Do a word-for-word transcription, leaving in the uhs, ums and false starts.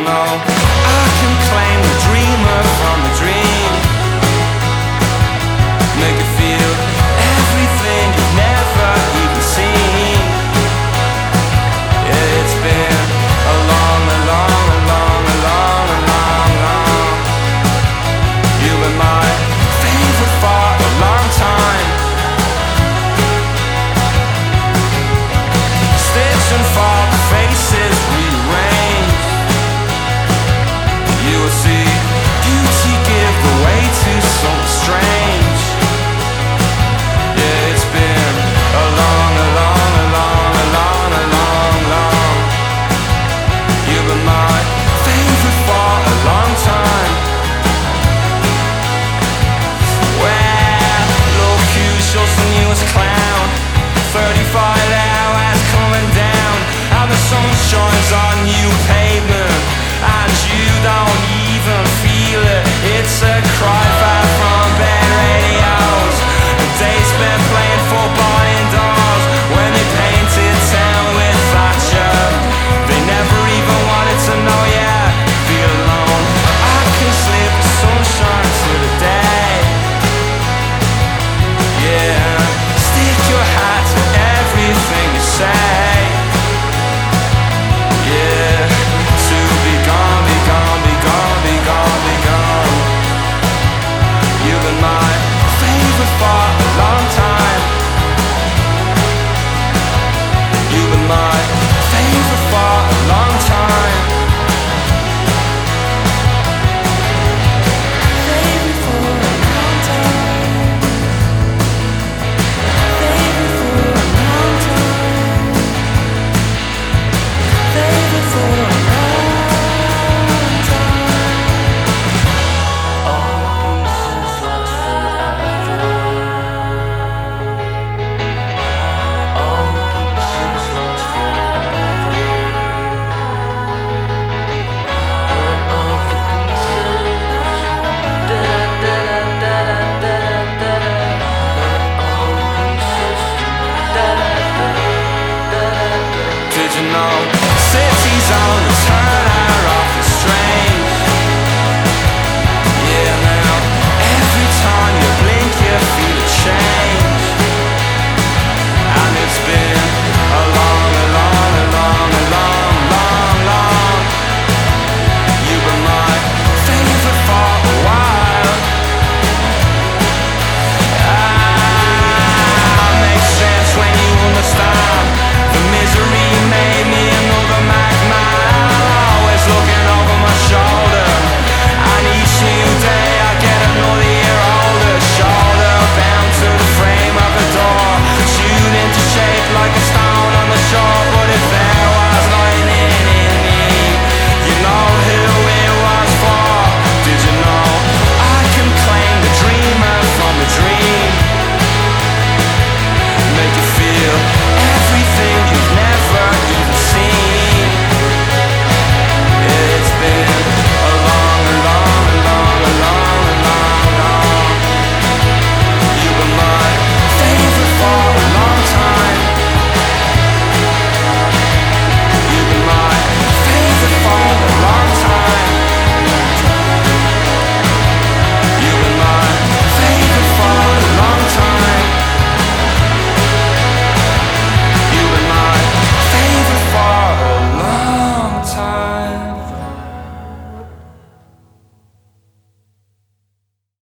know I can claim the dreamer from the dream? Make it feel everything you've never even seen. Yeah, it's been a long, a long, a long, a long, a long, long. You've been my favorite for a long time. Stitch and fall, faces rearranged. You will see beauty give the way to something strange. Yeah, it's been a long, a long, a long, a long, a long, long. You've been my favorite for a long time. Well, look who shows the newest clown. Thirty-five hours coming down, and the sun shines on new pavement, and you don't even feel it. It's a cry far from bed radios. The day spent playing football indoors, when they painted town with Thatcher. They never even wanted to know ya. Feel alone, I can slip the sunshine to the day. Yeah, stick your hat to everything you say. Yeah, to be gone, be gone, be gone, be gone, be gone. You've been my favorite for a long time. You've been my favorite for a long time. Favorite for a long time. Favorite for a long time. Favorite for a long time. All pieces lost forever. All pieces lost forever. All of the pieces. Da da da da da da da. All pieces. Da da da da da. Did you know?